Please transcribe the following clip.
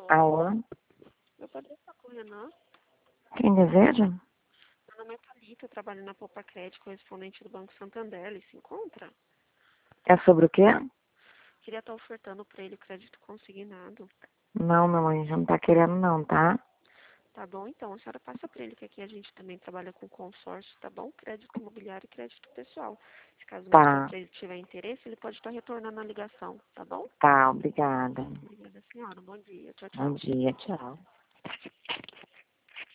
Alô? Eu poderia falar com o Renan? Quem deseja? Meu nome é Thalita, eu trabalho na Poupa Crédito, correspondente do Banco Santander. Ele se encontra? É sobre o quê? Queria estar ofertando para ele crédito consignado. Não, meu anjo, não tá querendo não, tá? Tá bom, então. A senhora passa para ele que aqui a gente também trabalha com consórcio, tá bom? Crédito imobiliário e crédito pessoal. Se caso mais para Tá, frente tiver interesse, ele pode estar retornando a ligação, tá bom? tá, obrigada. Obrigada, senhora. Bom dia. Tchau, Bom tchau. dia, tchau.